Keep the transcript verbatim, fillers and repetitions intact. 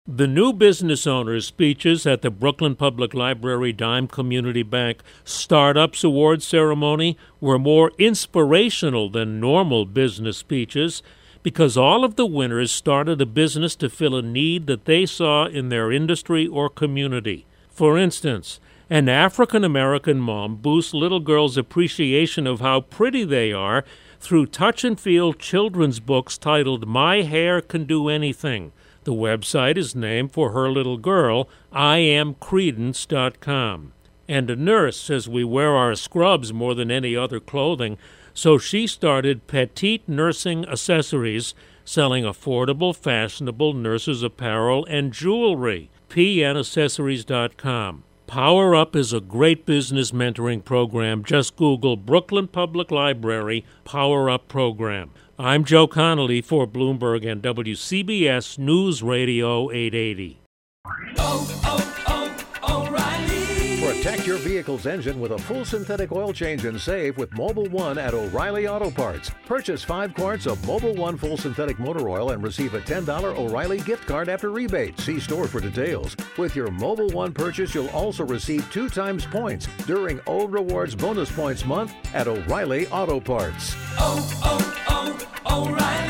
The new business owners' speeches at the Brooklyn Public Library Dime Community Bank Startups Awards ceremony were more inspirational than normal business speeches because all of the winners started a business to fill a need that they saw in their industry or community. For instance, an African-American mom boosts little girls' appreciation of how pretty they are through touch-and-feel children's books titled My Hair Can Do Anything. The website is named for her little girl, I am credence dot com. And a nurse says we wear our scrubs more than any other clothing, so she started Petite Nursing Accessories, selling affordable, fashionable nurses' apparel and jewelry. P N accessories dot com. Power Up is a great business mentoring program. Just Google Brooklyn Public Library Power Up Program. I'm Joe Connolly for Bloomberg and W C B S News Radio eight eighty. Oh, oh, oh, O'Reilly. Protect your vehicle's engine with a full synthetic oil change and save with Mobil one at O'Reilly Auto Parts. Purchase five quarts of Mobil one full synthetic motor oil and receive a ten dollars O'Reilly gift card after rebate. See store for details. With your Mobil one purchase, you'll also receive two times points during O Rewards Bonus Points Month at O'Reilly Auto Parts. Oh, oh, oh, O'Reilly.